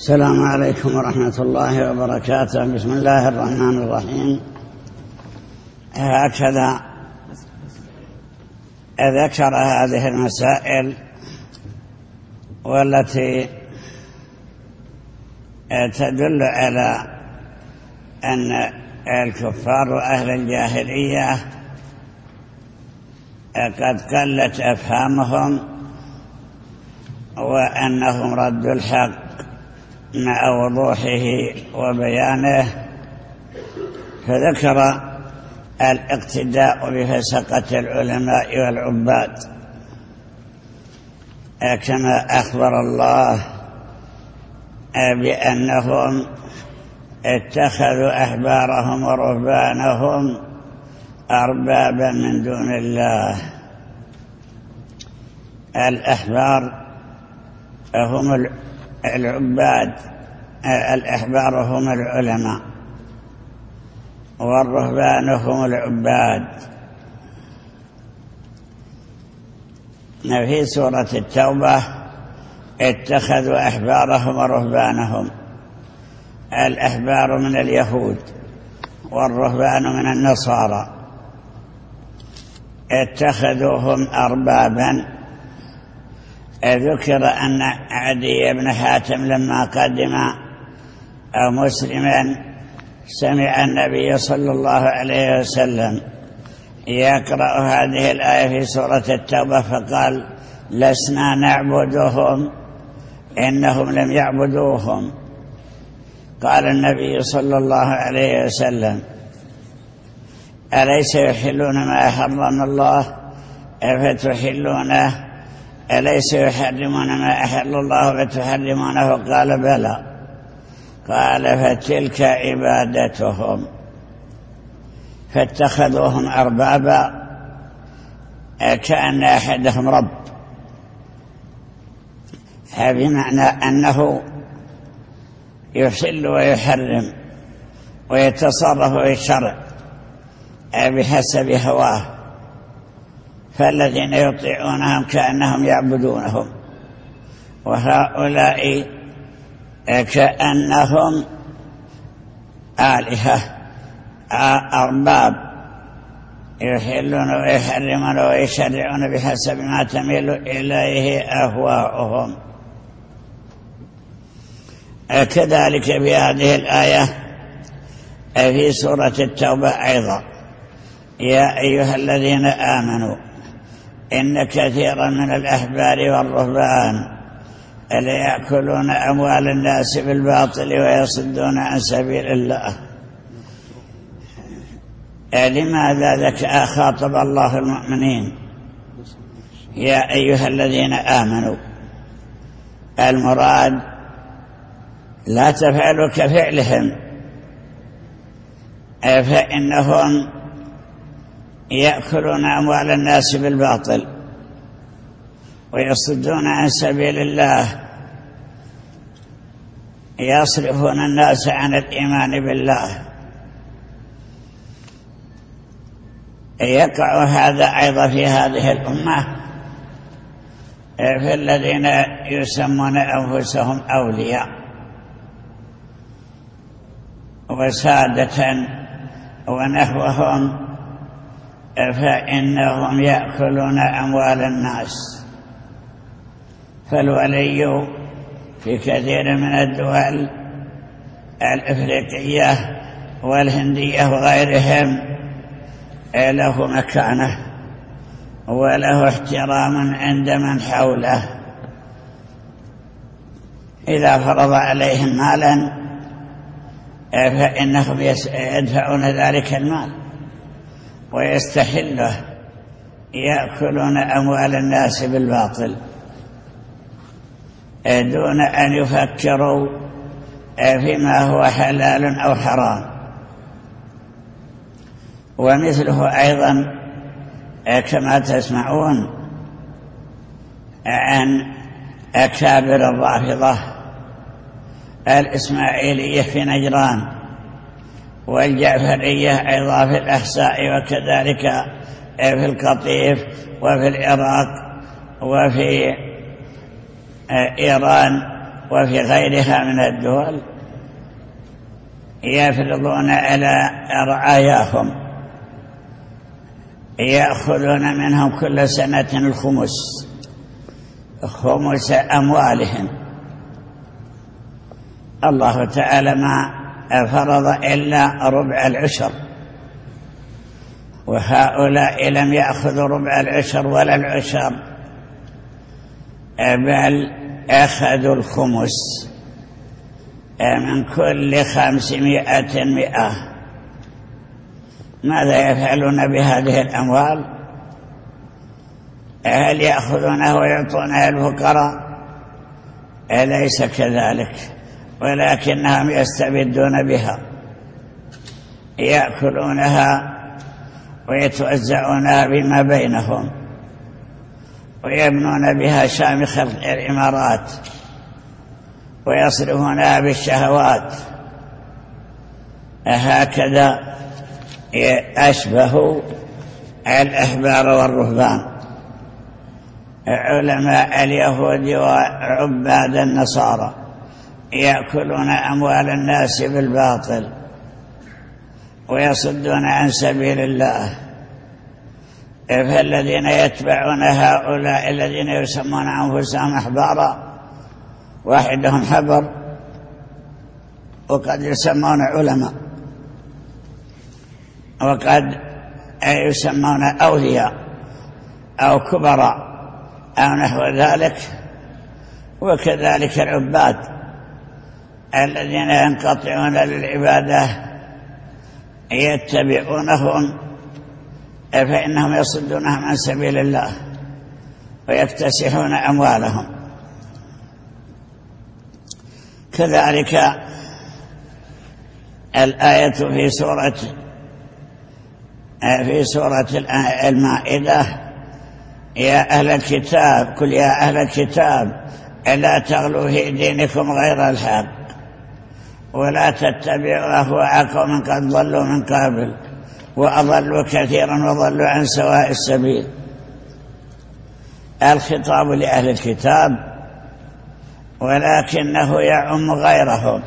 السلام عليكم ورحمة الله وبركاته. بسم الله الرحمن الرحيم. هكذا ذكر هذه المسائل والتي تدل على أن الكفار وأهل الجاهلية قد قلت أفهامهم وأنهم ردوا الحق مع وضوحه وبيانه، فذكر الاقتداء بفسقة العلماء والعباد كما أخبر الله بأنهم اتخذوا أحبارهم ورهبانهم أربابا من دون الله. الأحبار هم العباد، الأحبار هم العلماء والرهبان هم العباد. في سورة التوبة اتخذوا أحبارهم ورهبانهم، الأحبار من اليهود والرهبان من النصارى، اتخذوهم أربابا. ذكر أن عدي بن حاتم لما قدم أو مسلما سمع النبي صلى الله عليه وسلم يقرأ هذه الآية في سورة التوبة فقال: لسنا نعبدهم إنهم لم يعبدوهم. قال النبي صلى الله عليه وسلم: أليس يحلون ما حرم الله فتحلونه؟ أليس يحرمون ما أحل الله فتحرمونه؟ قال: بلى. قال: فتلك عبادتهم. فاتخذوهم أربابا كأن أحدهم رب، بمعنى أنه يحل ويحرم ويتصرف في الشرع بحسب هواه، فالذين يطيعونهم كأنهم يعبدونهم، وهؤلاء كأنهم آلهة أرباب يحلون ويحرمون ويشرعون بحسب ما تميل إليه أهواؤهم. كذلك في هذه الآية في سورة التوبة أيضا: يا أيها الذين آمنوا إن كثيرا من الأحبار والرهبان ليأكلون أموال الناس بالباطل ويصدون عن سبيل الله. لماذا خاطب الله المؤمنين يا أيها الذين آمنوا؟ المراد لا تفعلوا كفعلهم، فإنهم يأكلون أموال الناس بالباطل ويصدون عن سبيل الله، يصرفون الناس عن الإيمان بالله. يقع هذا أيضا في هذه الأمة في الذين يسمون أنفسهم أولياء وسادة ونحوهم، فإنهم يأكلون أموال الناس. فالولي في كثير من الدول الإفريقية والهندية وغيرهم له مكانة وله احترام عند من حوله. إذا فرض عليهم مالا فإنهم يدفعون ذلك المال ويستحله، يأكلون أموال الناس بالباطل دون أن يفكروا فيما هو حلال أو حرام. ومثله أيضا كما تسمعون عن أكابر الرافضة الإسماعيلية في نجران والجعفرية أيضا في الأحساء، وكذلك في القطيف وفي العراق وفي إيران وفي غيرها من الدول يفرضون على رعاياهم، يأخذون منهم كل سنة خمس أموالهم. الله تعالى ما فرض إلا ربع العشر، وهؤلاء لم يأخذوا ربع العشر ولا العشر، بل أخذوا الخمس من كل 500 100. ماذا يفعلون بهذه الأموال؟ هل يأخذونها ويعطونها الفقراء؟ ليس كذلك، ولكنهم يستبدون بها، يأكلونها ويتوزعونها بما بينهم، ويبنون بها شامخ الإمارات، ويصرفونها بالشهوات. هكذا أشبه الأحبار والرهبان، علماء اليهود وعباد النصارى، يأكلون أموال الناس بالباطل ويصدون عن سبيل الله. فالذين يتبعون هؤلاء الذين يسمون أنفسهم أحبارا، واحدهم حبر، وقد يسمون علماء، وقد يسمون أولياء أو كبراء أو نحو ذلك. وكذلك العباد الذين ينقطعون للعبادة يتبعونهم، فإنهم يصدونهم عن سبيل الله ويكتسحون أموالهم. كذلك الآية في سورة المائدة: يا أهل الكتاب، قل يا أهل الكتاب لا تغلوا في دينكم غير الحق ولا تتبعوا أهواء قوم قد ضلوا من قبل وأضلوا كثيرا وضلوا عن سواء السبيل. الخطاب لأهل الكتاب، ولكنه يعم غيرهم.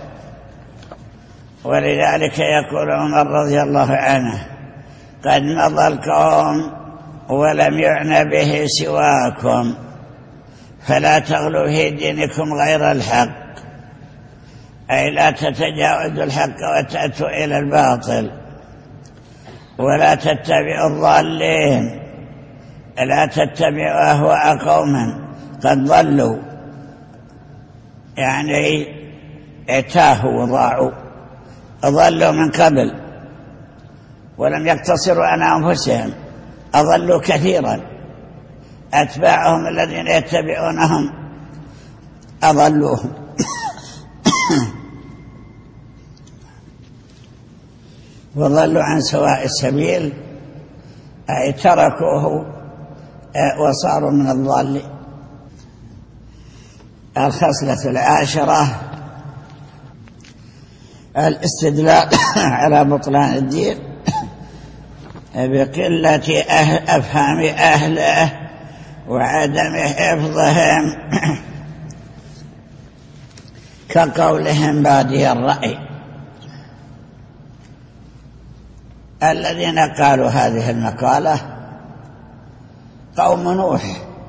ولذلك يقول عمر رضي الله عنه: قد مضى القوم ولم يعنى به سواكم، فلا تغلوا في دينكم غير الحق، أي لا تتجاوزوا الحق وتأتوا إلى الباطل، ولا تتبعوا الضالين، لا تتبعوا أهواء قوم قد ضلوا، يعني تاهوا وضاعوا، ضلوا من قبل ولم يقتصروا على أنفسهم، أضلوا كثيرا، أتباعهم الذين يتبعونهم أضلوهم. وضلوا عن سواء السبيل، أي تركوه وصاروا من الضالين. الخصلة العاشرة: الاستدلال على بطلان الدين بقلة أفهام أهله وعدم حفظهم، كقولهم بادي الرأي. الذين قالوا هذه المقالة قوم نوح.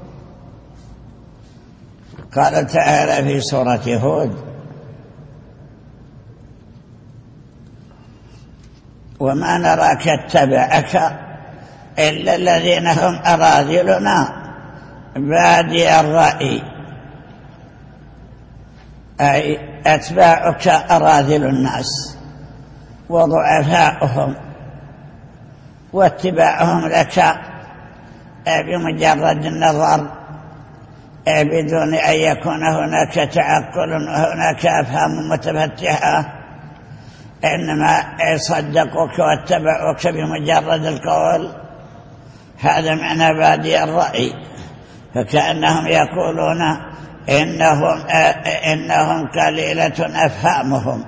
قال تعالى في سورة هود: وما نراك اتبعك إلا الذين هم أراذلنا بادي الرأي، أي أتباعك أراذل الناس وضعفاؤهم، واتباعهم لك بمجرد النظر بدون أن يكون هناك تعقل وهناك أفهام متفتحة، إنما صدقوك واتبعوك بمجرد القول. هذا معنى بادي الرأي. فكأنهم يقولون إنهم قليلة أفهامهم،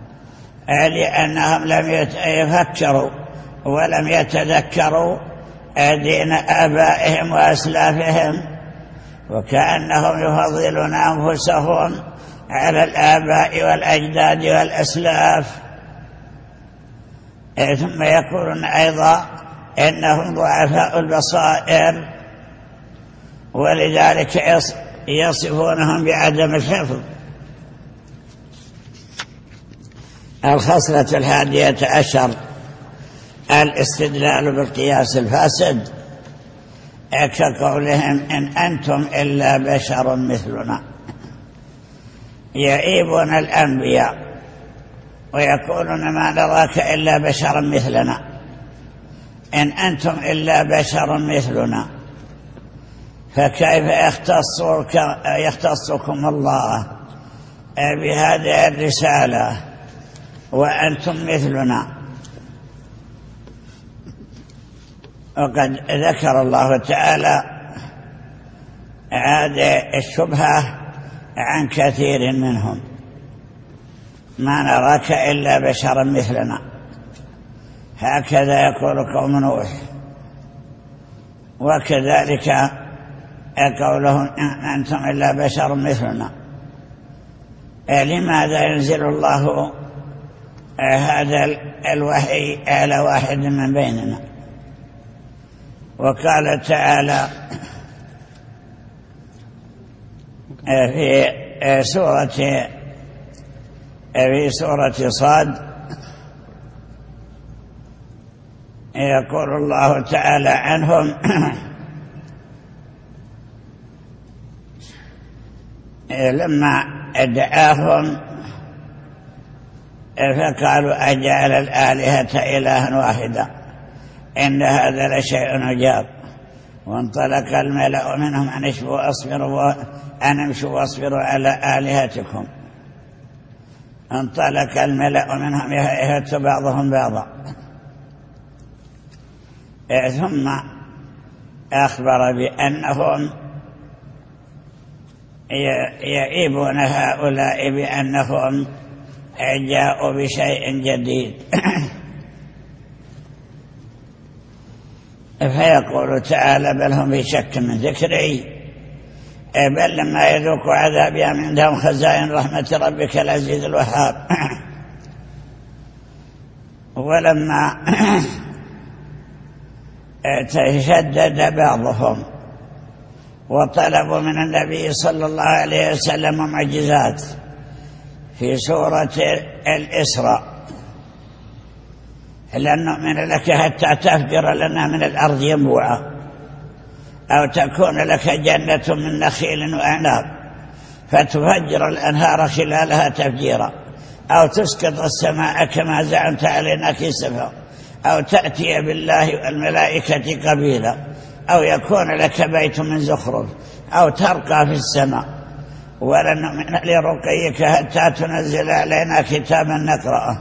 لأنهم لم يفكروا ولم يتذكروا دين آبائهم وأسلافهم، وكأنهم يفضلون أنفسهم على الآباء والأجداد والأسلاف، ثم يقولون أيضا إنهم ضعفاء البصائر، ولذلك يصفونهم بعدم الحفظ. الخصلة 11 الاستدلال بالقياس الفاسد، كقولهم إن أنتم إلا بشر مثلنا. يعيبون الأنبياء ويقولون ما نراك إلا بشرا مثلنا، إن أنتم إلا بشر مثلنا، فكيف يختصكم الله بهذه الرسالة وأنتم مثلنا؟ وقد ذكر الله تعالى هذه الشبهة عن كثير منهم، ما نراك إلا بشرا مثلنا، هكذا يقول قوم نوح، وكذلك قولهم أنتم إلا بشر مثلنا. لماذا ينزل الله هذا الوحي على واحد من بيننا؟ وقال تعالى في سورة صاد، يقول الله تعالى عنهم لما دعاهم فقالوا أجعل الآلهة إلها واحدا إن هذا لشيء عجاب. وانطلق الملأ منهم أن امشوا واصبروا على آلهتكم. انطلق الملأ منهم يهت بعضهم بعضا، ثم أخبر بأنهم يعيبون هؤلاء بأنهم جاءوا بشيء جديد. فيقول تعالى بل هم في شك من ذكري، بل لما يذوقوا عذابي من عندهم خزائن رحمة ربك العزيز الوهاب. ولما تشدد بعضهم وطلبوا من النبي صلى الله عليه وسلم معجزات في سورة الإسراء، لن نؤمن لك حتى تفجر لنا من الأرض ينبوعا، أو تكون لك جنة من نخيل وأعناب فتفجر الأنهار خلالها تفجيرا، أو تسقط السماء كما زعمت علينا كسفا، أو تأتي بالله والملائكة قبيلا، أو يكون لك بيت من زخرف، أو ترقى في السماء، ولن نؤمن لرقيك حتى تنزل علينا كتابا نقرأه.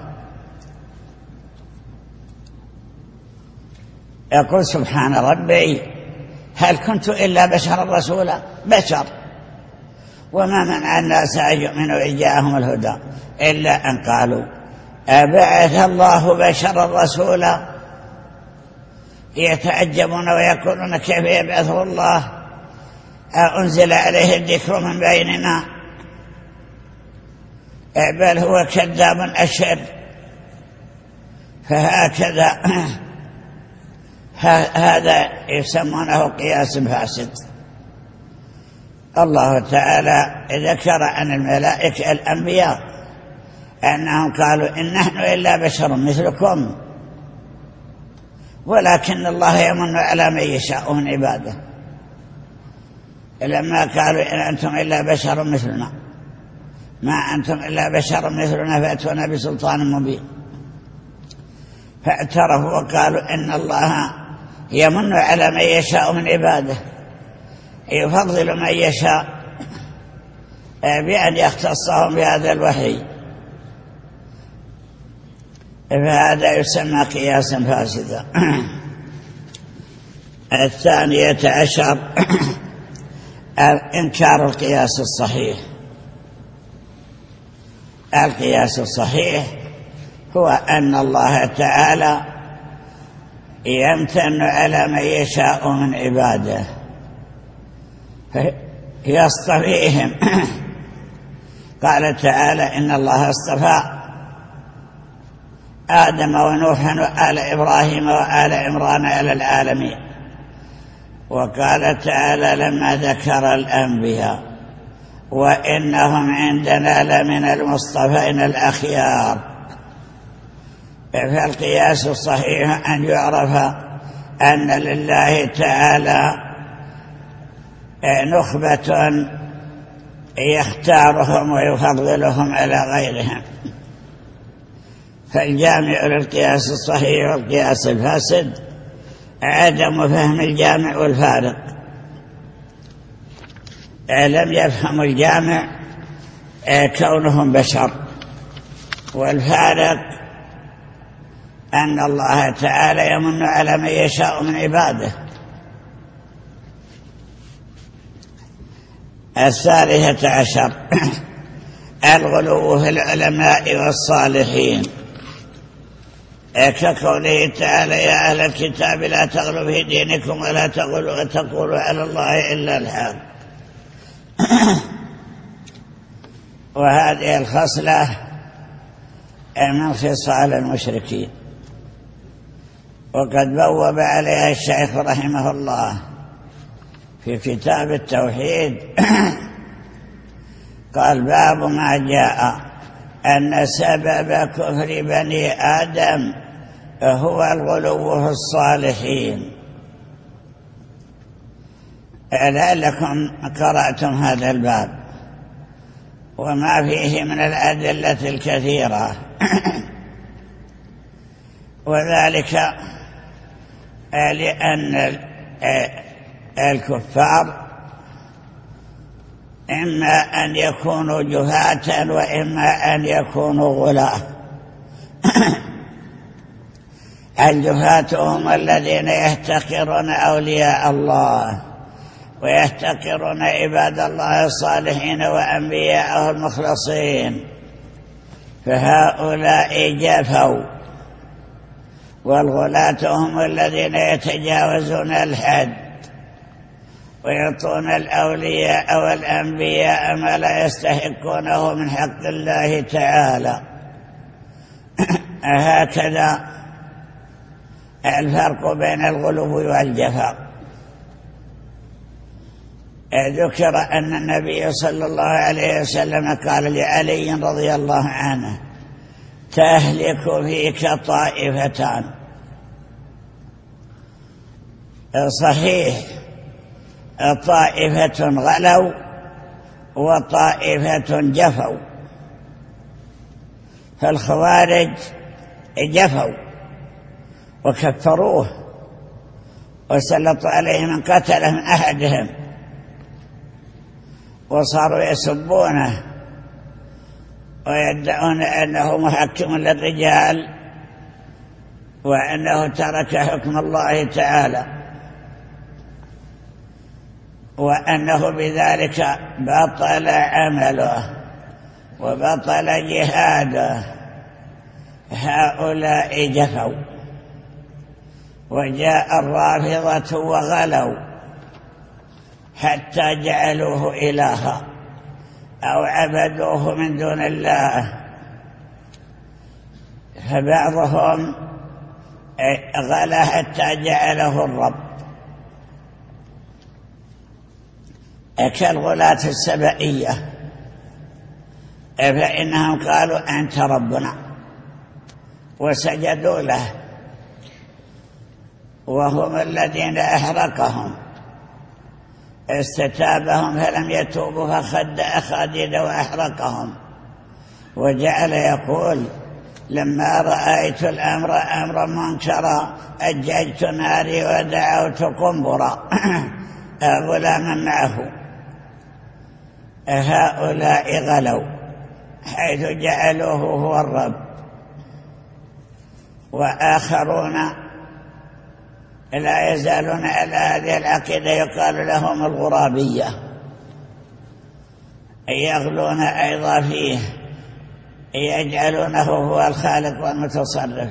يقول سبحان ربي هل كنت إلا بشرا رسولا؟ بشر، وما منع الناس أن يؤمنوا إذ جاءهم الهدى إلا أن قالوا أبعث الله بشرا رسولا. يتعجبون ويقولون كيف يبعثه الله، أنزل عليه الذكر من بيننا، بل هو كذاب أشر. فهكذا هذا يسمونه قياس فاسد. الله تعالى ذكر عن الملائكة الأنبياء أنهم قالوا إن نحن إلا بشر مثلكم، ولكن الله يمن على من يشاء من عباده. لما قالوا إن أنتم إلا بشر مثلنا، ما أنتم إلا بشر مثلنا فأتونا بسلطان مبين، فاعترفوا وقالوا إن الله يمن على من يشاء من عباده، يفضل من يشاء بأن يختصهم بهذا الوحي، فهذا يسمى قياسا فاسدا. 12 إنكار القياس الصحيح. القياس الصحيح هو أن الله تعالى يمتن على من يشاء من عباده، يصطفيهم قال تعالى إن الله اصطفى آدم ونوحا وآل إبراهيم وآل عمران على العالمين. وقال تعالى لما ذكر الأنبياء وإنهم عندنا لمن المصطفين الأخيار. فالقياس الصحيح أن يعرف أن لله تعالى نخبة يختارهم ويفضلهم على غيرهم. فالجامع للقياس الصحيح والقياس الفاسد عدم فهم الجامع والفارق. لم يفهم الجامع كونهم بشر، والفارق أن الله تعالى يمن على من يشاء من عباده. 13 الغلو في العلماء والصالحين، كقوله تعالى يا أهل الكتاب لا تغلوا في دينكم ولا تقولوا على الله إلا الحق. وهذه الخصلة من خصال المشركين، وقد بوب عليها الشيخ رحمه الله في كتاب التوحيد. قال باب ما جاء أن سبب كفر بني آدم هو الغلو في الصالحين. لعلكم قرأتم هذا الباب وما فيه من الأدلة الكثيرة. وذلك لأن الكفار إما أن يكونوا جهاة وإما أن يكونوا غلاة. الجهاة هم الذين يحتقرون أولياء الله ويحتقرون عباد الله الصالحين وأنبياءه المخلصين، فهؤلاء جفوا. والغلاة هم الذين يتجاوزون الحد ويعطون الأولياء والأنبياء ما لا يستحقونه من حق الله تعالى. هكذا الفرق بين الغلو والجفاء. ذكر أن النبي صلى الله عليه وسلم قال لعلي رضي الله عنه تهلك فيك طائفتان. صحيح طائفة غلوا وطائفة جفوا. فالخوارج جفوا وكفروه وسلطوا عليه من قتل من أحدهم وصاروا يسبونه ويدعون أنه محكم للرجال وأنه ترك حكم الله تعالى وأنه بذلك بطل عمله وبطل جهاده. هؤلاء جفوا. وجاء الرافضة وغلوا حتى جعلوه إلها أو عبدوه من دون الله. فبعضهم غلا حتى جعله الرب كالغلاة السبئية، فإنهم قالوا أنت ربنا وسجدوا له، وهم الذين أحرقهم. استتابهم فلم يتوبوا فخد أخاديد وأحرقهم. وجعل يقول لما رأيت الأمر أمرا منكرا أججت ناري ودعوت قنبرا غلاما معه. هؤلاء غلوا حيث جعلوه هو الرب. وآخرون لا يزالون على هذه العقيدة يقال لهم الغرابية، يغلون أيضا فيه، يجعلونه هو الخالق والمتصرف.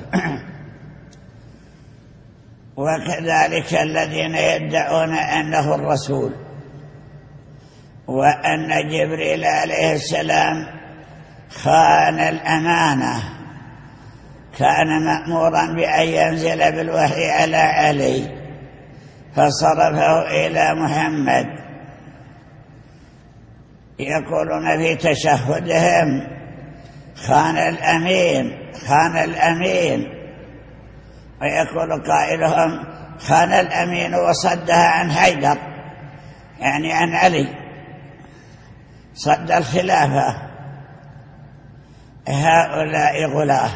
وكذلك الذين يدعون أنه الرسول وأن جبريل عليه السلام خان الأمانة، كان مأمورا بأن ينزل بالوحي على علي فصرفه إلى محمد. يقولون في تشهدهم: خان الأمين، خان الأمين. ويقول قائلهم: خان الأمين وصدها عن حيدر، يعني عن علي، صد الخلافة. هؤلاء غلاة.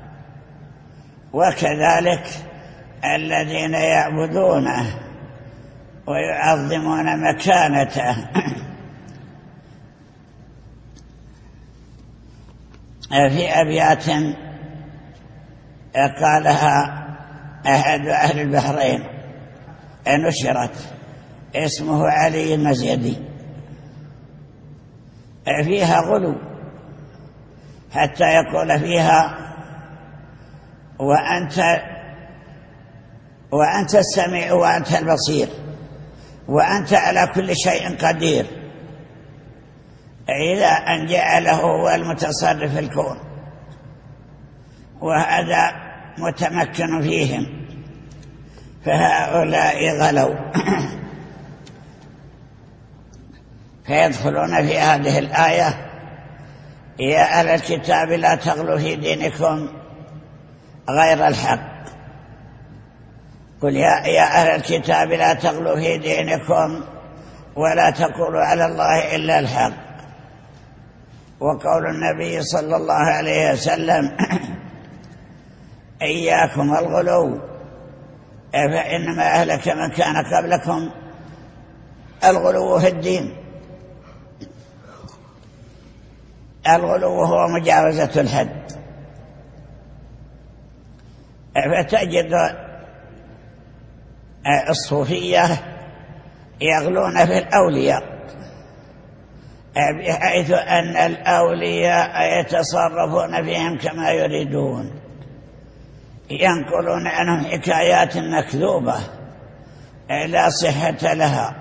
وكذلك الذين يعبدونه ويعظمون مكانته. في أبيات قالها أحد أهل البحرين نشرت، اسمه علي المزيدي، فيها غلو، حتى يقول فيها: وأنت السميع وأنت البصير وأنت على كل شيء قدير، إلى أن جعله هو المتصرف في الكون، وهذا متمكن فيهم. فهؤلاء غلوا. فيدخلون في هذه الآية: يا أهل الكتاب لا تغلوا في دينكم غير الحق. قل يا أهل الكتاب لا تغلوا في دينكم ولا تقولوا على الله إلا الحق. وقول النبي صلى الله عليه وسلم: إياكم الغلو فإنما أهلك من كان قبلكم الغلو في الدين. الغلو هو مجاوزة الحد. فتجد الصوفية يغلون في الأولياء، بحيث أن الأولياء يتصرفون فيهم كما يريدون، ينقلون عنهم حكايات مكذوبة لا صحة لها،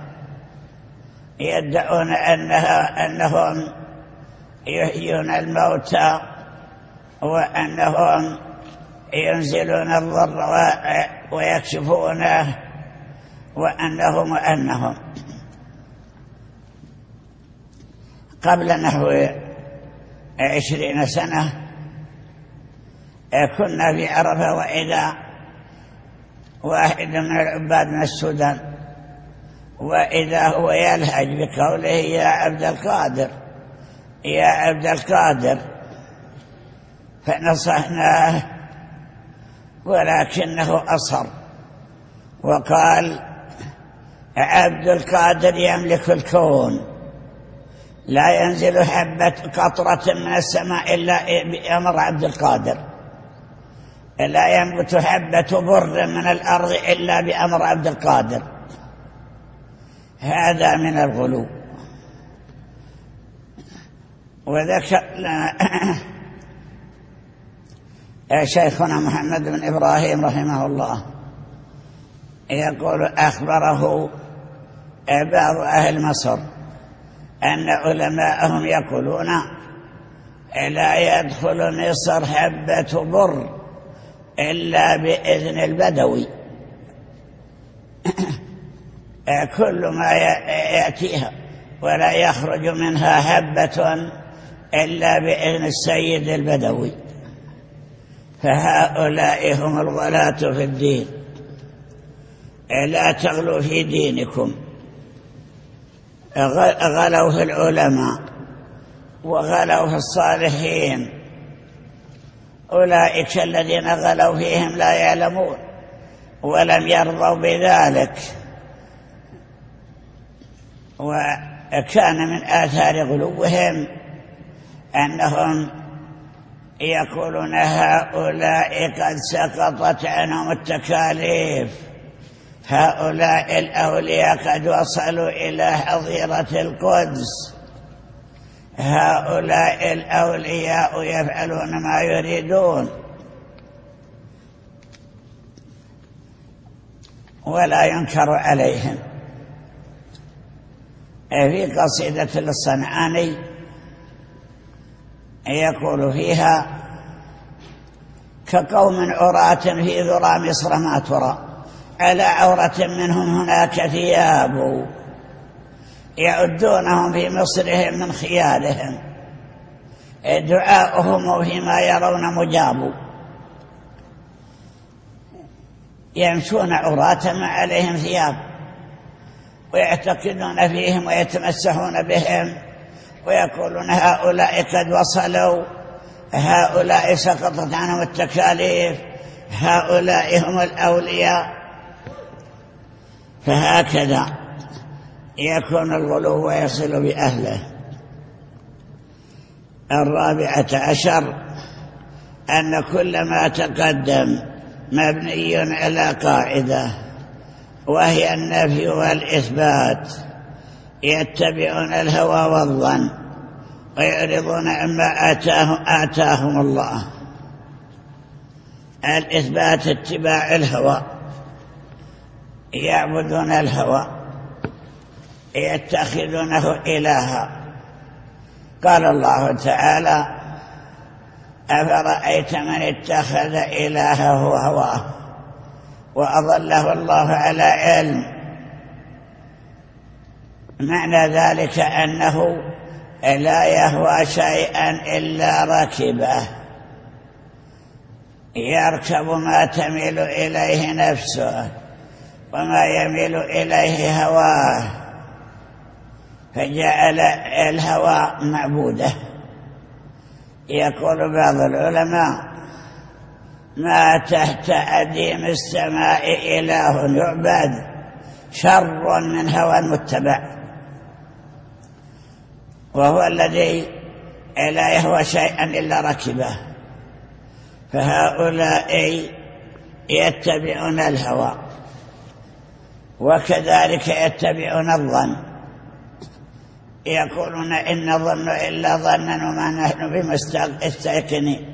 يدعون أنهم يحيون الموتى وأنهم ينزلون الضر ويكشفونه وأنهم قبل نحو 20 سنة كنا في عرفة، وإذا واحد من العباد من السودان، وإذا هو يلهج بقوله: يا عبد القادر، يا عبد القادر. فنصحناه، ولكنه أصر وقال: عبد القادر يملك الكون، لا ينزل حبة قطرة من السماء إلا بأمر عبد القادر، لا ينبت حبة بر من الأرض إلا بأمر عبد القادر. هذا من الغلو. وذكر لنا شيخنا محمد بن إبراهيم رحمه الله يقول: أخبره بعض أهل مصر أن علماءهم يقولون: لا يدخل مصر حبة بر إلا بإذن البدوي، كل ما يأتيها ولا يخرج منها حبة إلا بإذن السيد البدوي. فهؤلاء هم الغلاة في الدين. لا تغلوا في دينكم. غلوا في العلماء وغلوا في الصالحين. أولئك الذين غلوا فيهم لا يعلمون ولم يرضوا بذلك. وكان من آثار غلوهم أنهم يقولون: هؤلاء قد سقطت عنهم التكاليف، هؤلاء الأولياء قد وصلوا إلى حظيرة القدس، هؤلاء الأولياء يفعلون ما يريدون. ولا ينكر عليهم. في قصيدة للصنعاني يقول فيها: كقوم عراة في ذرى مصر ما ترى، على عورة منهم هناك ثياب، يعدونهم في مصرهم من خيالهم، دعاؤهم فيما يرون مجاب، يمشون عراة ما عليهم ثياب، ويعتقدون فيهم ويتمسحون بهم، ويقولون هؤلاء قد وصلوا، هؤلاء سقطت عنهم التكاليف، هؤلاء هم الأولياء. فهكذا يكون الغلو ويصل بأهله. 14 أن كل ما تقدم مبني على قاعدة، وهي النفي والإثبات، يتبعون الهوى والظن ويعرضون عما آتاهم الله. الإثبات اتباع الهوى، يعبدون الهوى، يتخذونه إلها. قال الله تعالى: أفرأيت من اتخذ إلهه هواه وأضله الله على علم. معنى ذلك أنه لا يهوى شيئا إلا ركبه، يركب ما تميل إليه نفسه وما يميل إليه هواه، فجعل الهوى معبوده. يقول بعض العلماء: ما تحت أديم السماء إله يعبد شر من هوى متبع، وهو الذي لا يهوى شيئا إلا ركبه. فهؤلاء يتبعون الهوى، وكذلك يتبعون الظن، يقولون إن الظن إلا ظنا وما نحن بمستيقنين.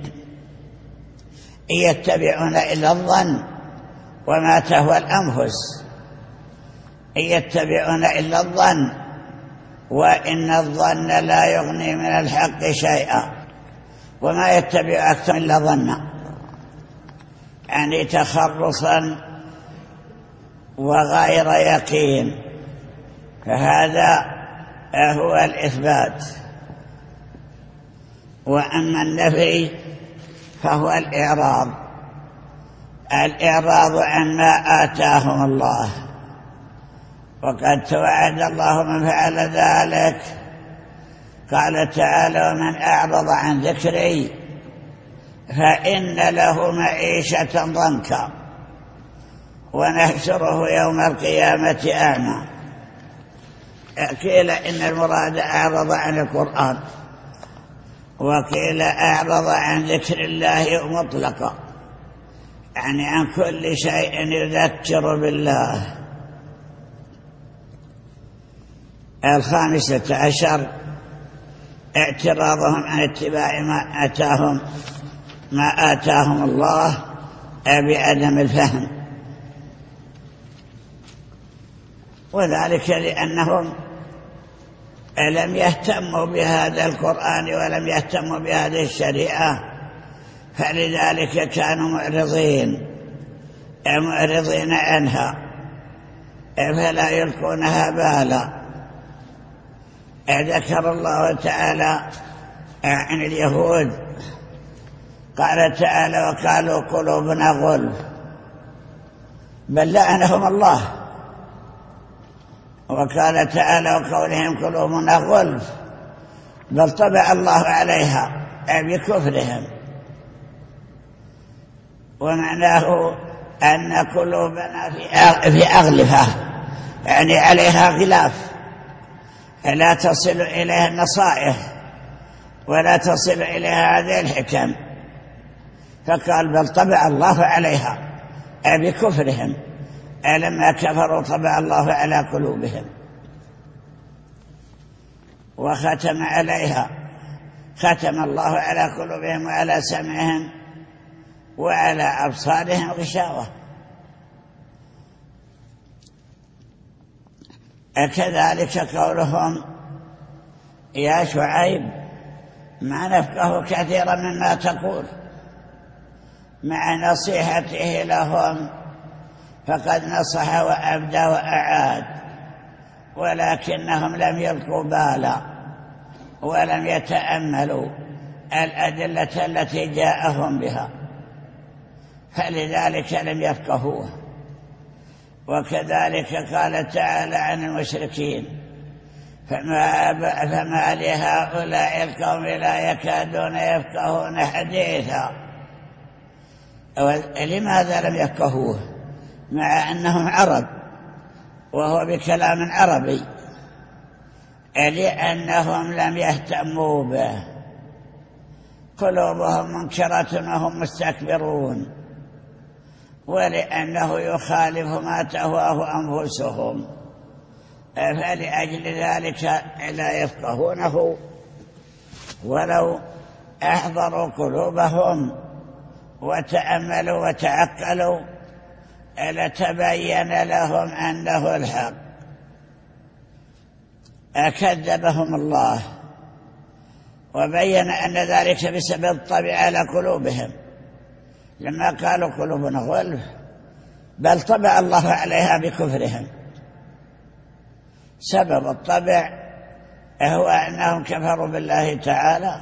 يتبعون إلا الظن وما تهوى الأنفس، يتبعون إلا الظن، وإن الظن لا يغني من الحق شيئا، وما يتبع أكثر إلا ظنا، يعني تخرصا وغير يقين. فهذا هو الإثبات. وأما النفي فهو الإعراض عما آتاهم الله. وقد توعد الله من فعل ذلك، قال تعالى: ومن أعرض عن ذكري فإن له معيشة ضنكا ونحشره يوم القيامة أعمى. قيل إن المراد أعرض عن القرآن، وقيل أعرض عن ذكر الله مطلقا، يعني عن كل شيء يذكر بالله. 15 اعتراضهم عن اتباع ما آتاهم الله بعدم الفهم، وذلك لأنهم لم يهتموا بهذا القرآن ولم يهتموا بهذه الشريعة، فلذلك كانوا معرضين عنها، فلا يلقونها بالا. ذكر الله تعالى عن اليهود، قال تعالى: وقالوا قلوبنا غلف، بل لعنهم الله. وقال تعالى: وقولهم قلوبنا غلف، بل طبع الله عليها بكفرهم. ومعناه أن قلوبنا في أغلفة، يعني عليها غلاف، لا تصل إليها النصائح ولا تصل إليها هذه الحكم. فقال: بل طبع الله عليها بكفرهم، لما كفروا طبع الله على قلوبهم وختم عليها، ختم الله على قلوبهم وعلى سمعهم وعلى أبصارهم غشاوة. كذلك قولهم: يا شعيب ما نفقه كثيرا مما تقول مع نصيحته لهم، فقد نصح وأبدى وأعاد، ولكنهم لم يلقوا بالا ولم يتأملوا الأدلة التي جاءهم بها، فلذلك لم يفقهوه. وكذلك قال تعالى عن المشركين: فما لهؤلاء القوم لا يكادون يفقهون حديثا. لماذا لم يفقهوه مع أنهم عرب وهو بكلام عربي؟ لأنهم لم يهتموا به، قلوبهم منكرة وهم مستكبرون، ولأنه يخالف ما تهواه أنفسهم، فلأجل ذلك لا يفقهونه. ولو أحضروا قلوبهم وتأملوا وتعقلوا لتبين لهم أنه الحق. أكذبهم الله وبين أن ذلك بسبب الطبع على قلوبهم، لما قالوا قلوبنا غلف، بل طبع الله عليها بكفرهم. سبب الطبع هو أنهم كفروا بالله تعالى.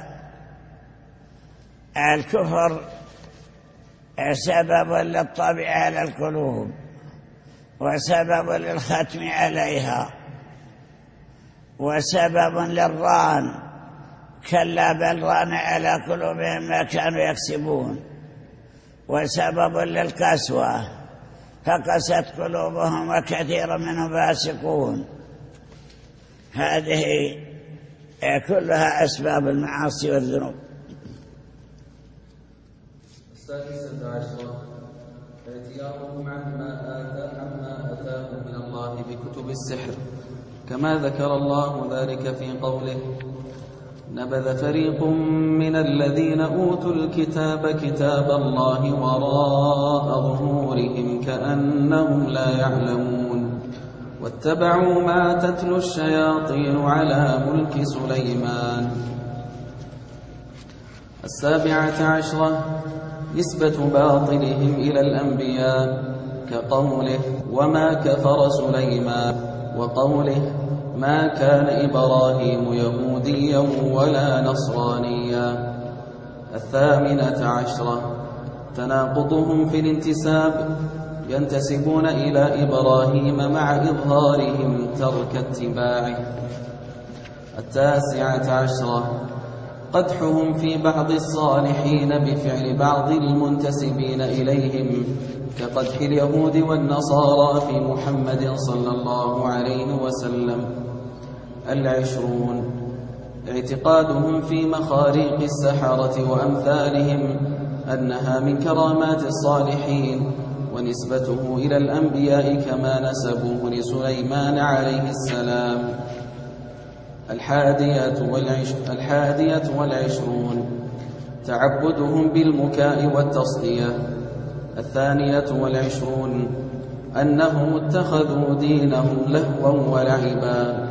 الكفر سبب للطبع على القلوب وسبب للختم عليها وسبب للران، كلا بل ران على قلوبهم ما كانوا يكسبون، وسبب للقسوة فقست قلوبهم وكثير منهم فاسقون. هذه كلها أسباب المعاصي والذنوب. السادسة عشرة: اعتياضهم عما أتاهم من الله بكتب السحر، كما ذكر الله ذلك في قوله: نبذ فريق من الذين أوتوا الكتاب كتاب الله وراء ظهورهم كأنهم لا يعلمون، واتبعوا ما تتلو الشياطين على ملك سليمان. السابعة عشرة: نسبة باطلهم إلى الأنبياء، كقوله: وما كفر سليمان، وقوله: ما كان إبراهيم يهوديا ولا نصرانيا. الثامنة عشرة: تناقضهم في الانتساب، ينتسبون إلى إبراهيم مع إظهارهم ترك اتباعه. التاسعة عشرة: قدحهم في بعض الصالحين بفعل بعض المنتسبين إليهم، كقدح اليهود والنصارى في محمد صلى الله عليه وسلم. العشرون: اعتقادهم في مخاريق السحرة وأمثالهم أنها من كرامات الصالحين، ونسبته إلى الأنبياء كما نسبوه لسليمان عليه السلام. الحادية والعشرون: تعبدهم بالمكاء والتصدية. الثانية والعشرون: أنهم اتخذوا دينهم لهوا ولعبا.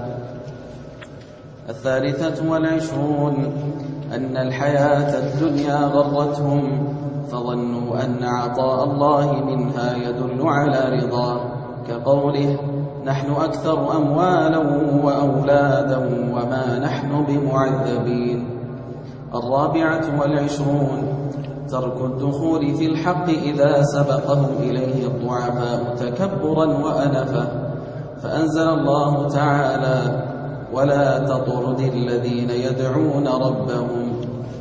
الثالثة والعشرون: أن الحياة الدنيا غرتهم، فظنوا أن عطاء الله منها يدل على رضاه، كقوله: نحن أكثر أموالا وأولادا وما نحن بمعذبين. الرابعة والعشرون: ترك الدخول في الحق إذا سبقهم إليه الضعفاء تكبرا وأنفا، فأنزل الله تعالى: ولا تطرد الذين يدعون ربهم.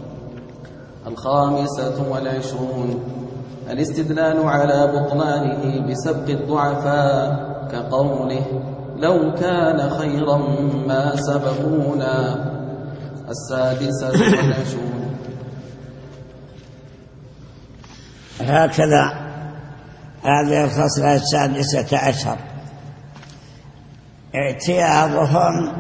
الخامسة والعشرون: الاستدلال على بطلانه بسبق الضعفاء، كقوله: لو كان خيرا ما سبقونا. السادسة والعشرون. هكذا هذه الخصلة السادسة عشر: اعتياضهم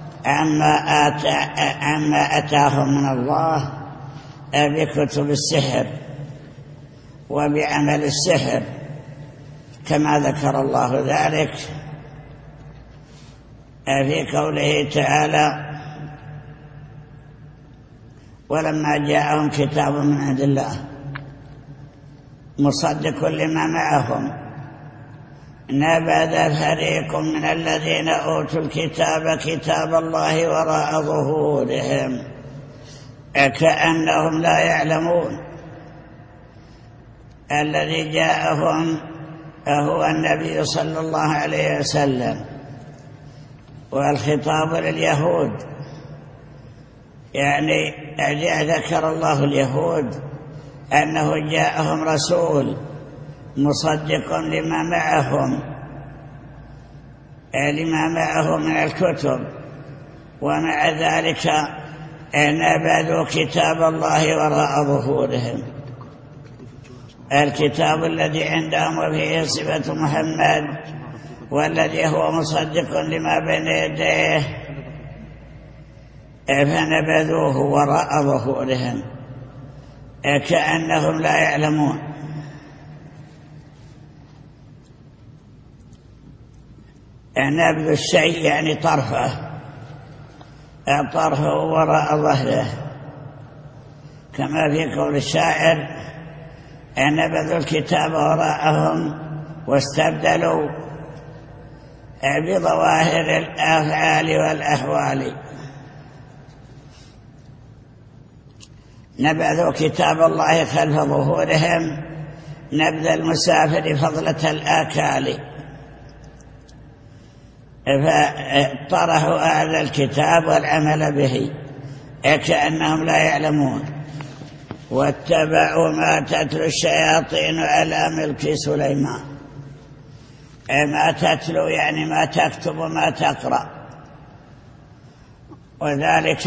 عما أتاهم من الله بكتب السحر وبعمل السحر، كما ذكر الله ذلك في قوله تعالى: ولما جاءهم كتاب من عند الله مصدق لما معهم نبذ فريق من الذين أوتوا الكتاب كتاب الله وراء ظهورهم كأنهم لا يعلمون. الذي جاءهم هو النبي صلى الله عليه وسلم، والخطاب لليهود، يعني ذكر الله اليهود أنه جاءهم رسول مصدق لما معهم من الكتب، ومع ذلك نبذوا كتاب الله وراء ظهورهم. الكتاب الذي عندهم وفيه صفة محمد والذي هو مصدق لما بين يديه فنبذوه وراء ظهورهم كأنهم لا يعلمون. نبذ الشيء يعني طرفه وراء ظهره، كما في قول الشاعر نبذوا الكتاب وراءهم واستبدلوا بظواهر الأفعال والأحوال. نبذوا كتاب الله خلف ظهورهم نبذ المسافر فضلة الآكال، فطرحوا هذا الكتاب والعمل به كأنهم لا يعلمون. واتبعوا ما تتلو الشياطين على ملك سليمان. ما تتلو يعني ما تكتب وما تقرأ، وذلك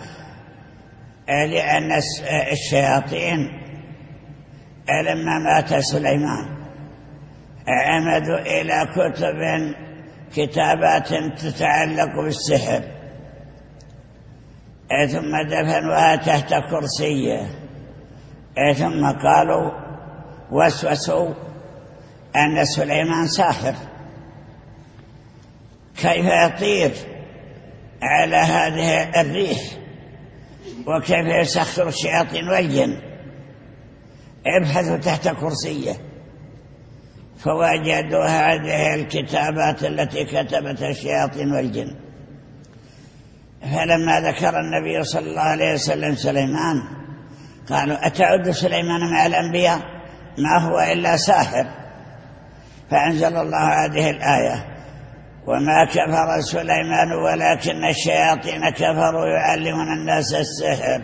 لأن الشياطين لما مات سليمان عمدوا إلى كتابات تتعلق بالسحر، ثم دفنوها تحت كرسيه، ثم قالوا وسوسوا أن سليمان ساحر، كيف يطير على هذه الريح وكيف يسخر الشياطين والجن، ابحثوا تحت كرسيه. فوجدوا هذه الكتابات التي كتبتها الشياطين والجن. فلما ذكر النبي صلى الله عليه وسلم سليمان قالوا أتعد سليمان مع الأنبياء؟ ما هو إلا ساحر. فأنزل الله هذه الآية وما كفر سليمان ولكن الشياطين كفروا يعلمون الناس السحر.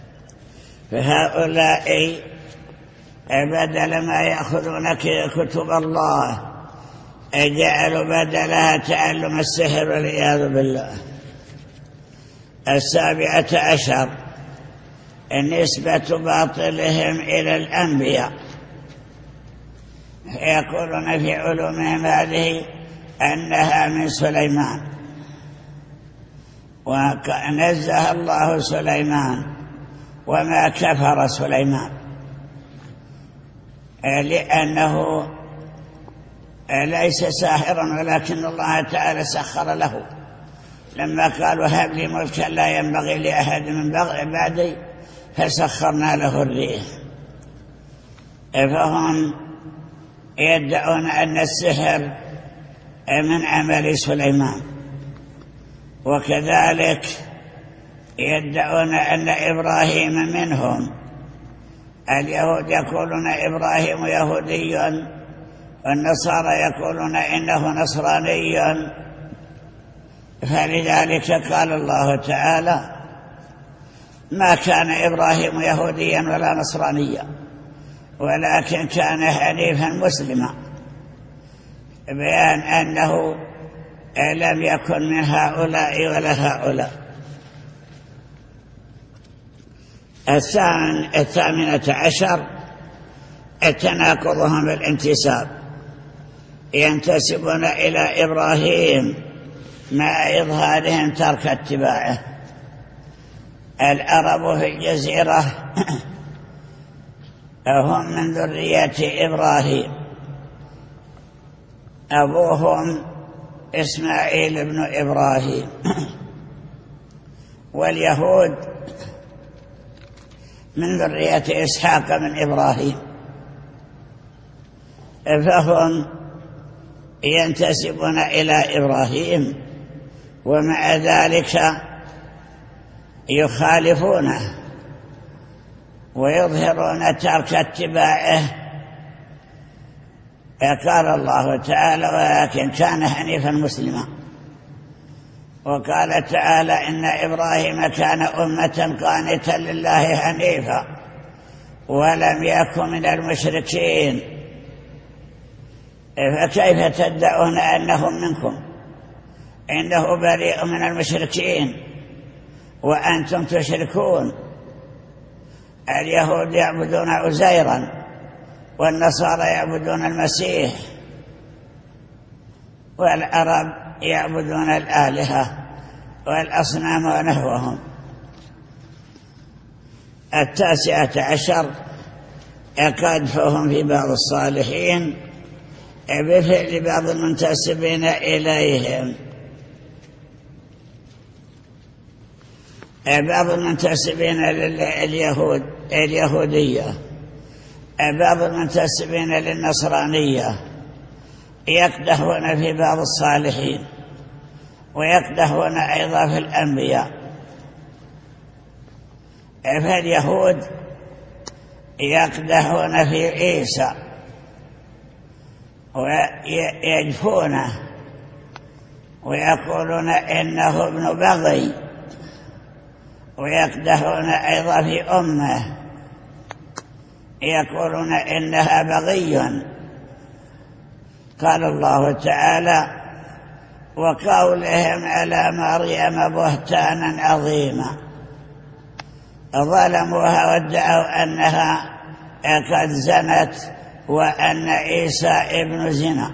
فهؤلاء بدل ما يأخذون كتب الله جعلوا بدلها تعلم السحر والعياذ بالله. 17 نسبة باطلهم إلى الأنبياء، يقولون في علومهم هذه أنها من سليمان، ونزه الله سليمان وما كفر سليمان لأنه ليس ساحرا، ولكن الله تعالى سخر له. لما قالوا هب لي ملكا لا ينبغي لأحد من بعدي فسخرنا له الريح. فهم يدعون أن السحر من عمل سليمان، وكذلك يدعون أن إبراهيم منهم. اليهود يقولون إبراهيم يهودي، والنصارى يقولون إنه نصراني. فلذلك قال الله تعالى ما كان إبراهيم يهوديا ولا نصرانيا ولكن كان حنيفا مسلما، بيان أنه لم يكن من هؤلاء ولا هؤلاء. 18 تناقضهم بالانتساب، ينتسبون إلى إبراهيم مع إظهارهم ترك اتباعه. العرب في الجزيرة هم من ذرية إبراهيم، أبوهم إسماعيل بن إبراهيم. واليهود من ذرية إسحاق من إبراهيم، فهم ينتسبون إلى إبراهيم ومع ذلك يخالفونه ويظهرون ترك اتباعه. قال الله تعالى: ولكن كان حنيفا مسلما. وقال تعالى: إن إبراهيم كان أمة قانتا لله حنيفا ولم يكن من المشركين. فكيف تدعون أنهم منكم؟ إنه بريء من المشركين وأنتم تشركون. اليهود يعبدون عزيرا والنصارى يعبدون المسيح والعرب يعبدون الآلهة والأصنام ونحوهم. 19 قدحهم في بعض الصالحين بفعل بعض المنتسبين إليهم. بعض المنتسبين اليهودية، بعض المنتسبين للنصرانية يقدحون في بعض الصالحين ويقدحون أيضا في الأنبياء. فاليهود يقدحون في عيسى ويجفونه ويقولون إنه ابن بغي، ويقدحون أيضا في أمه يقولون إنها بغي. قال الله تعالى: وقولهم على مريم بهتانا عظيما. ظلموها وادعوا أنها قد زنت وأن عيسى ابن زنا.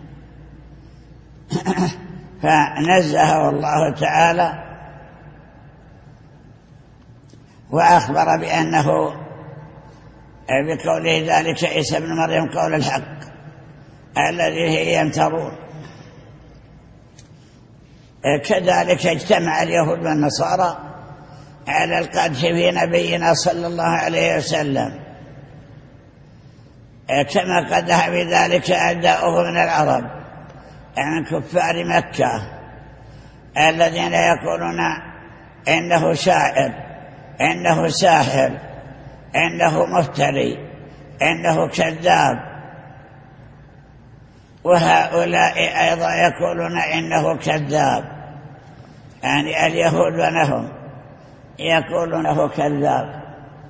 فنزهه الله تعالى وأخبر بأنه بقوله ذلك عيسى ابن مريم قول الحق الذي يمترون. كذلك اجتمع اليهود والنصارى على القدح في نبينا صلى الله عليه وسلم، كما قدح بذلك أعداؤه من العرب من كفار مكة الذين يقولون إنه شاعر، إنه ساحر، إنه مفتري، إنه كذاب. وهؤلاء أيضا يقولون إنه كذاب، يعني اليهود ونهم يقولونه كذاب.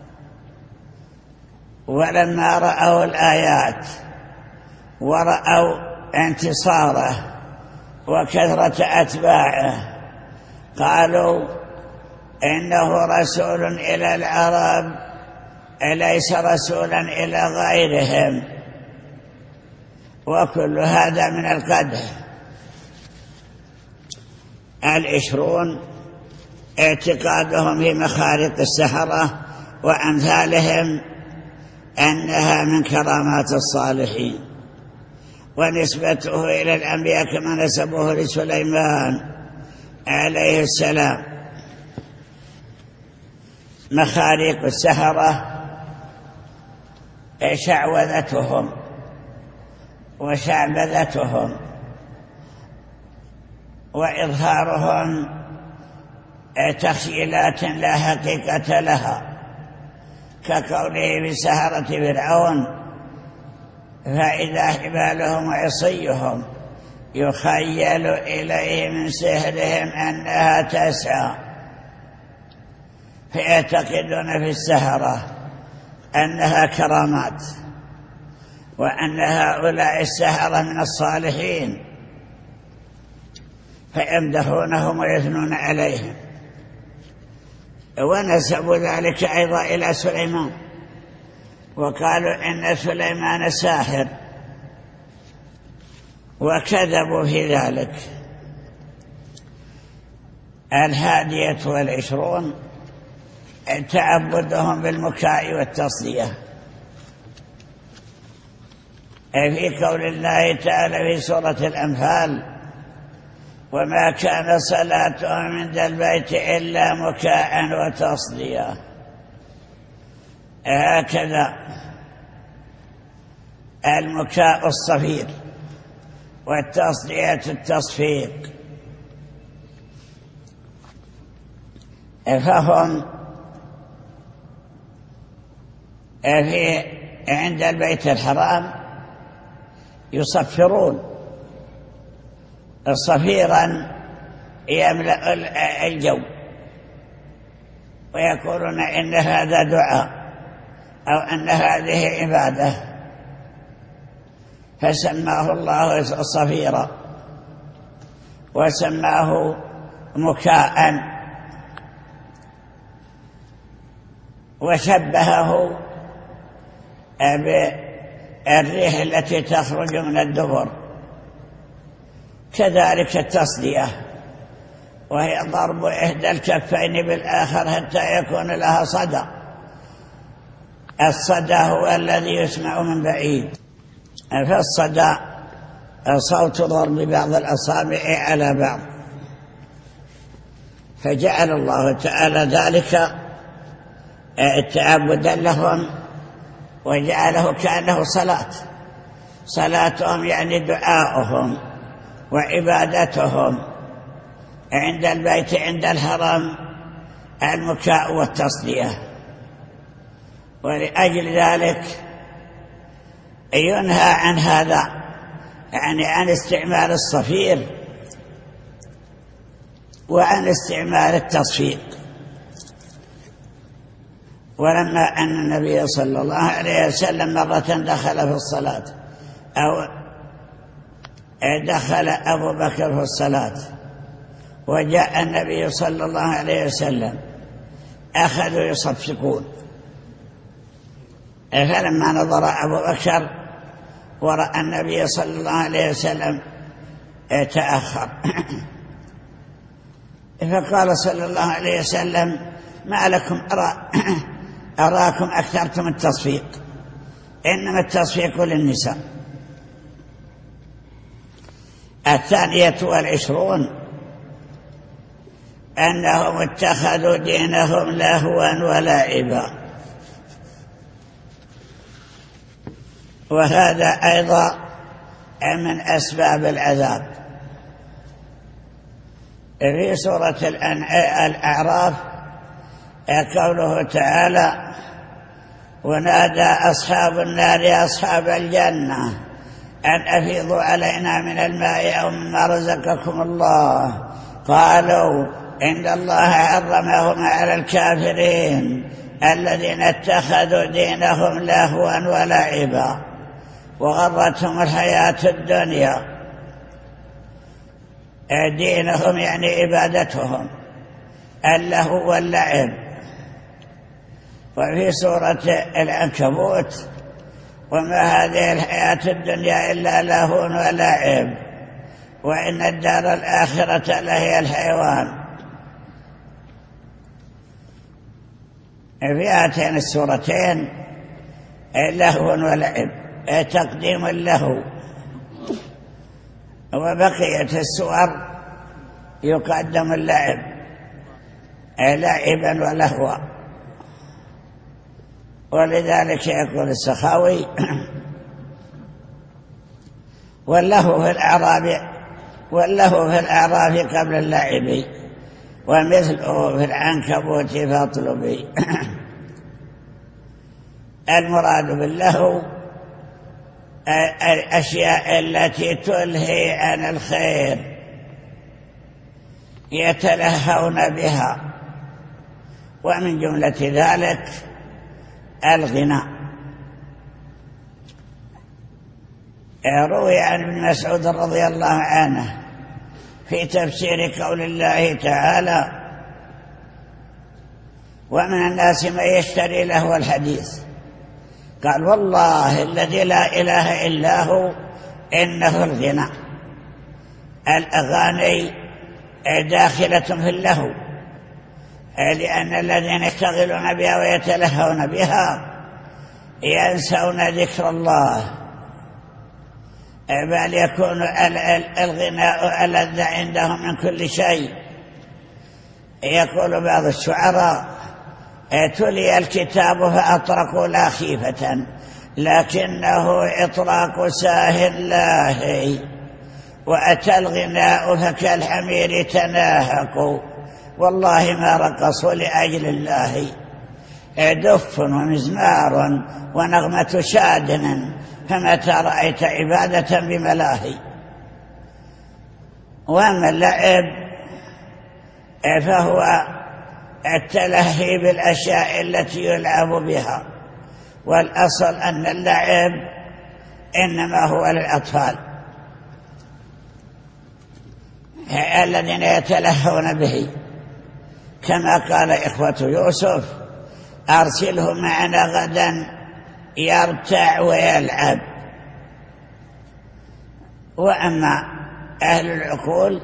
ولما رأوا الآيات ورأوا انتصاره وكثرة أتباعه قالوا إنه رسول إلى العرب ليس رسولا إلى غيرهم. وكل هذا من القدح. 20 اعتقادهم في مخارق السحرة وأمثالهم أنها من كرامات الصالحين، ونسبته إلى الأنبياء كما نسبوه لسليمان عليه السلام. مخارق السحرة شعوذتهم وشعبذتهم وإظهارهم تخيلات لا حقيقة لها، كقوله بسحرة فرعون: فإذا حبالهم وعصيهم يخيل إليه من سحرهم أنها تسعى. فيعتقدون في السحرة أنها كرامات، وأن هؤلاء السحرة من الصالحين، فيمدحونهم ويثنون عليهم. ونسبوا ذلك أيضا إلى سليمان، وقالوا إن سليمان ساحر، وكذبوا في ذلك. 21 تعبدهم بالمكاء والتصدية. في قول الله تعالى في سورة الأنفال: وما كان صلاتهم عند البيت إلا مكاء وتصدية. هكذا المكاء الصفير والتصدية التصفيق، فهم عند البيت الحرام يصفرون صفيرا يملأ الجو، ويقولون إن هذا دعاء أو أن هذه عبادة، فسماه الله صفيرا وسماه مكاء، وشبهه بالريح التي تخرج من الدبر. كذلك التصدية، وهي ضرب إحدى الكفين بالآخر حتى يكون لها صدى. الصدى هو الذي يسمع من بعيد، فالصدى صوت ضرب بعض الأصابع على بعض، فجعل الله تعالى ذلك تعبدا لهم، وجعله كأنه صلاتهم يعني دعاؤهم وعبادتهم عند البيت عند الحرم المكاء والتصدية. ولأجل ذلك ينهى عن هذا، يعني عن استعمال الصفير وعن استعمال التصفيق. ولما أن النبي صلى الله عليه وسلم مرة دخل في الصلاة، أو دخل أبو بكر في الصلاة، وجاء النبي صلى الله عليه وسلم، أخذوا يصفقون، فلما نظر أبو بكر ورأى النبي صلى الله عليه وسلم تأخر، فقال صلى الله عليه وسلم: ما لكم أراكم أكثرتم التصفيق، إنما التصفيق للنساء. 22 أنهم اتخذوا دينهم لهوا ولعبا، وهذا أيضا من أسباب العذاب. في سورة الأعراف قوله تعالى: ونادى أصحاب النار أصحاب الجنة أن أفيضوا علينا من الماء أو مما رزقكم الله، قالوا إن الله حرمهما على الكافرين الذين اتخذوا دينهم لهوا ولعبا وغرتهم الحياة الدنيا. دينهم يعني عبادتهم، اللهو واللعب. وفي سورة العنكبوت: وما هذه الحياة الدنيا إلا لهو ولعب وإن الدار الآخرة لهي الحيوان. في هاتين السورتين لهو ولعب، تقديم اللهو، وبقية السور يقدم اللعب، لعبا ولهوا. ولذلك يقول السخاوي: واللهو في الأعراف قبل اللعب ومثله في العنكبوت فاطلبي. المراد باللهو الأشياء التي تلهي عن الخير يتلهون بها، ومن جملة ذلك الغناء. روي عن ابن مسعود رضي الله عنه في تفسير قول الله تعالى: ومن الناس من يشتري لهو الحديث، قال: والله الذي لا إله إلا هو إنه الغنى. الأغاني داخلة في اللهو، لأن الذين يشتغلون بها ويتلهون بها ينسون ذكر الله، بل يكون الغناء ألذ عندهم من كل شيء. يقول بعض الشعراء: تلي الكتاب فأطرقوا لا خيفة لكنه إطراق ساه الله، وأتى الغناء فكالحمير تناهقوا والله ما رقصوا لأجل الله، دف ومزمار ونغمة شادن فمتى رأيت عبادة بملاهي. وأما اللعب فهو التلهي بالأشياء التي يلعب بها، والأصل أن اللعب إنما هو للأطفال الذين يتلهون به، كما قال إخوة يوسف أرسله معنا غدا يرتع ويلعب. وأما أهل العقول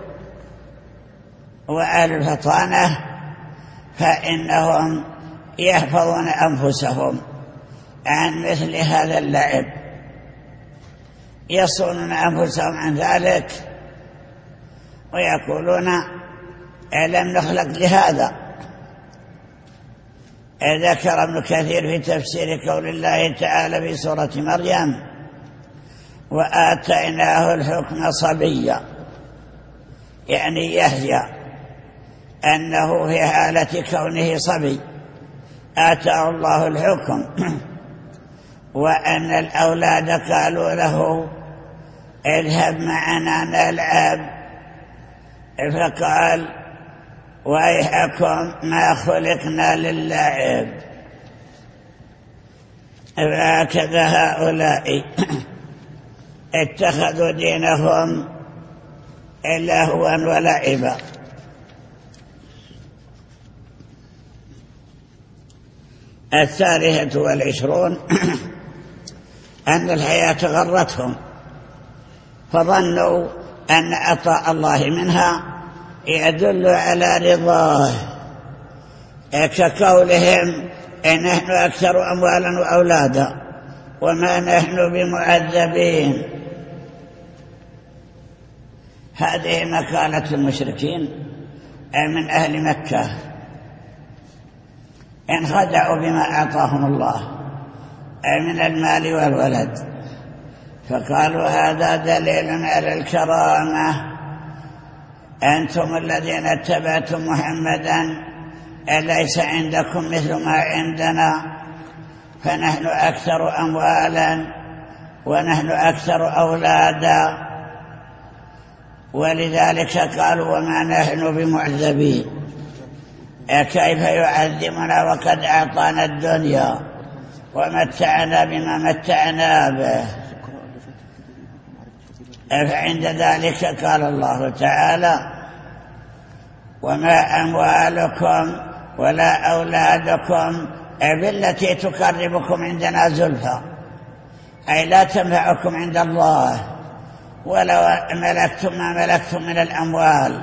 وأهل الفطانة فإنهم يحفظون أنفسهم عن مثل هذا اللعب، يصونون أنفسهم عن ذلك ويقولون لم نخلق لهذا. ذكر ابن كثير في تفسير قول الله تعالى في سورة مريم وآتيناه الحكم صبيا، يعني يهيأ أنه في حالة كونه صبي آتاه الله الحكم، وأن الأولاد قالوا له اذهب معنا نلعب، فقال ويحكم ما خلقنا للعب. فهكذا هؤلاء اتخذوا دينهم لهوا ولعبا. الثالثة والعشرون أن الحياة غرتهم فظنوا أن عطاء الله منها يدل على رضاه، كقولهم نحن أكثر أموالا وأولادا وما نحن بمعذبين. هذه مقالة المشركين من أهل مكة، انخدعوا بما أعطاهم الله من المال والولد، فقالوا هذا دليل على الكرامة، أنتم الذين اتبعتم محمدا ليس عندكم مثل ما عندنا، فنحن أكثر أموالا ونحن أكثر أولادا، ولذلك قالوا وما نحن بمعذبين، كيف يعذبنا وقد أعطانا الدنيا ومتعنا بما متعنا به. فعند ذلك قال الله تعالى وما أموالكم ولا أولادكم بالتي تقربكم عندنا زلفى، أي لا تنفعكم عند الله ولو ملكتم ما ملكتم من الأموال،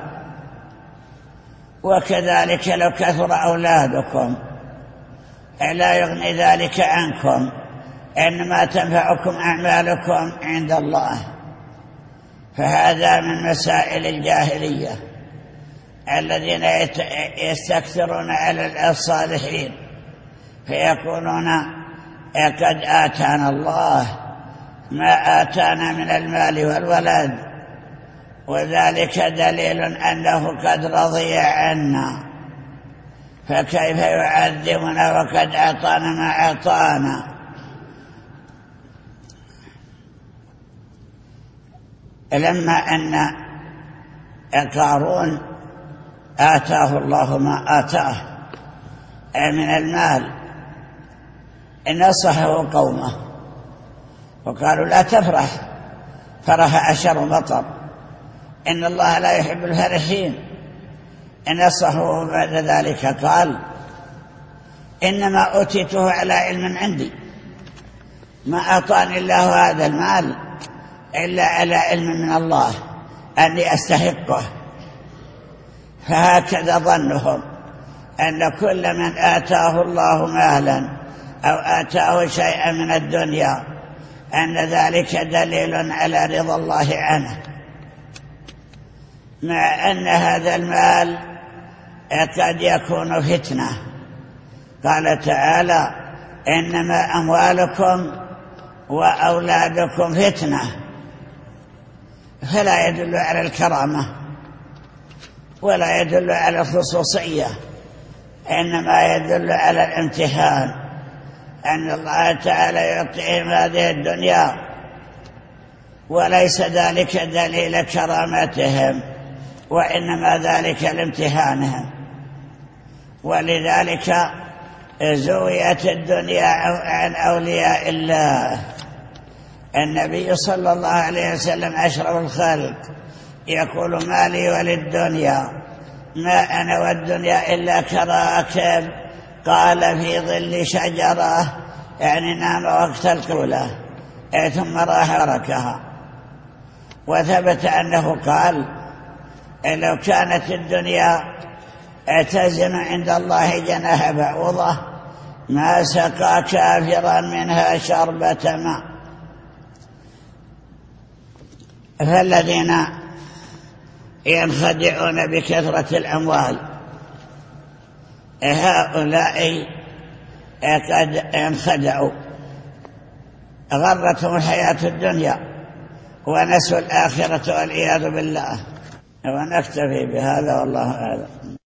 وكذلك لو كثر أولادكم لا يغني ذلك عنكم، إنما تنفعكم أعمالكم عند الله. فهذا من مسائل الجاهلية الذين يستكثرون على الصالحين فيقولون قد آتانا الله ما آتانا من المال والولد، وذلك دليل أنه قد رضي عنا، فكيف يعذبنا وقد أعطانا ما أعطانا. لما أن قارون آتاه الله ما آتاه من المال نصحه قومه وقالوا لا تفرح، فرح أشر مطر، إن الله لا يحب الفرحين. نصحه بعد ذلك قال إنما أوتيته على علم عندي، ما أعطاني الله هذا المال إلا على علم من الله أني أستحقه. فهكذا ظنهم أن كل من آتاه الله مالا أو آتاه شيئا من الدنيا أن ذلك دليل على رضا الله عنه، مع أن هذا المال قد يكون فتنة قال تعالى إنما أموالكم وأولادكم فتنة، فلا يدل على الكرامة ولا يدل على الخصوصية، إنما يدل على الامتحان، أن الله تعالى يعطيهم هذه الدنيا وليس ذلك دليل كرامتهم، وإنما ذلك لامتحانهم. ولذلك زويت الدنيا عن أولياء الله. النبي صلى الله عليه وسلم أشرف الخلق يقول ما لي وللدنيا، ما أنا والدنيا إلا كراكب قال في ظل شجرة، يعني نام وقت القولة ثم راح تركها. وثبت أنه قال لو كانت الدنيا تزن عند الله جناح بعوضة ما سقى كافرا منها شربة ماء. فالذين ينخدعون بكثرة الأموال هؤلاء قد انخدعوا، غرتهم الحياة الدنيا ونسوا الآخرة والعياذ بالله. ونكتفي بهذا والله أعلم.